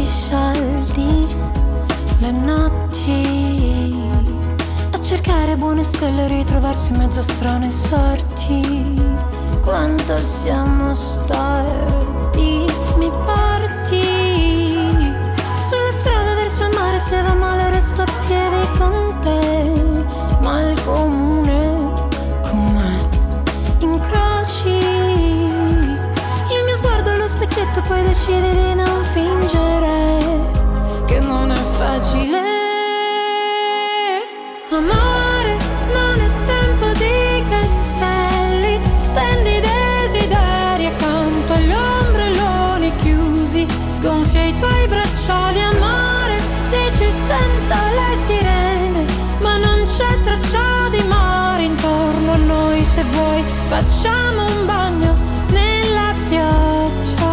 soldi, le notti, a cercare buone stelle, ritrovarsi in mezzo a strane sorti. Quanto siamo storti, mi porti sulla strada verso il mare, se va male resto a piedi con te, ma il comune con me incroci il mio sguardo allo specchietto, poi decidi di non fingere che non è facile amare, non è tempo di castelli, stendi desideri accanto agli ombrelloni chiusi, sgonfia i tuoi bracciali, amare, dici sento le sirene, ma non c'è traccia di mare intorno a noi, se vuoi facciamo un bagno nella pioggia.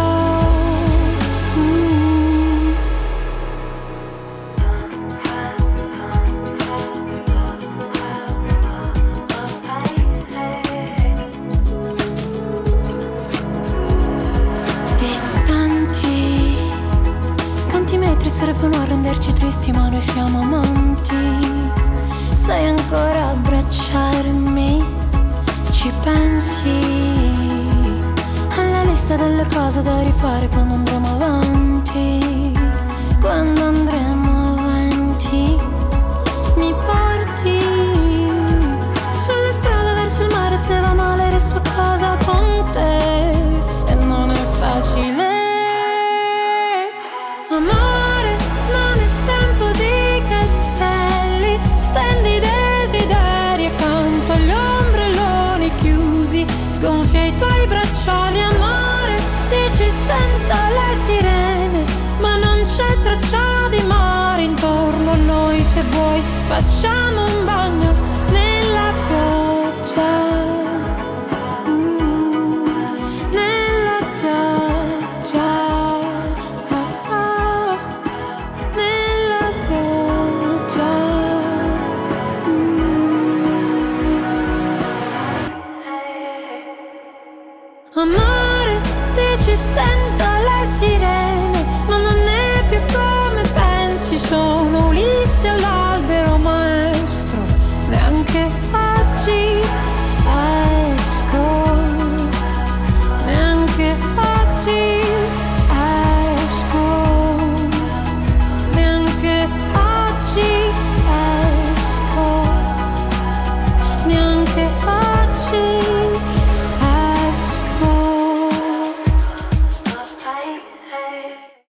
Servono a renderci tristi, ma noi siamo amanti. Sai ancora abbracciarmi? Ci pensi alla lista delle cose da rifare quando andremo avanti? Quando andremo avanti mi porti sulla strada verso il mare, se va male resto a casa con te, e non è facile amare, non è tempo di castelli, stendi desideri accanto agli ombrelloni chiusi, sgonfia i tuoi bracciali, amare, dici sento le sirene, ma non c'è traccia di mare intorno a noi, se vuoi facciamo un bagno nella pioggia. Amare, dici senti